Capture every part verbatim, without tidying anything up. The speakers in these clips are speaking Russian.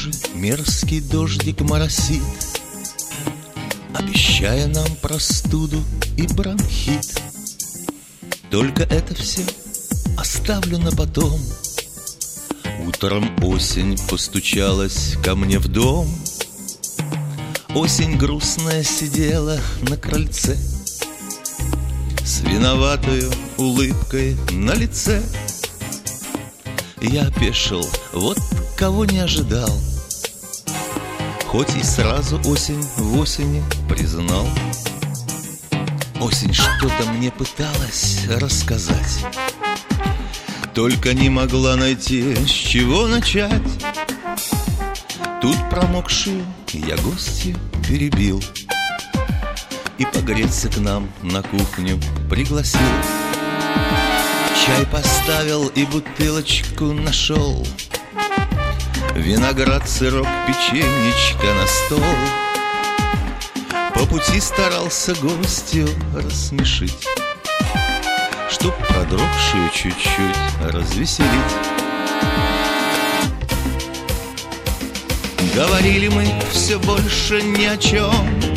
снаружи мерзкий дождик моросит, обещая нам простуду и бронхит. Только это все оставлю на потом. Утром осень постучалась ко мне в дом. Осень грустная сидела на крыльце с виноватою улыбкой на лице. Я опешил, вот кого не ожидал, хоть и сразу осень в осени признал. Осень что-то мне пыталась рассказать, только не могла найти, с чего начать. Тут промокшую я гостью перебил и погреться к нам на кухню пригласил. Чай поставил и бутылочку нашел, виноград, сырок, печенечко на стол. По пути старался гостью рассмешить, чтоб продрогшую чуть-чуть развеселить. Говорили мы все больше ни о чем.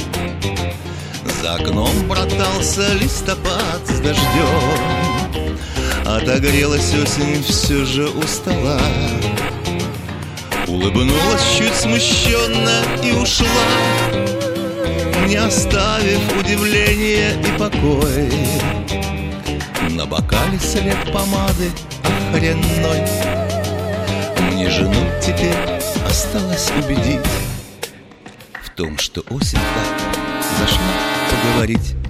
За окном братался листопад с дождем. Отогрелась осень все же у стола, улыбнулась чуть смущенно и ушла, не оставив удивления и покой. На бокале след помады охренной. Мне жену теперь осталось убедить в том, что осень так зашла поговорить.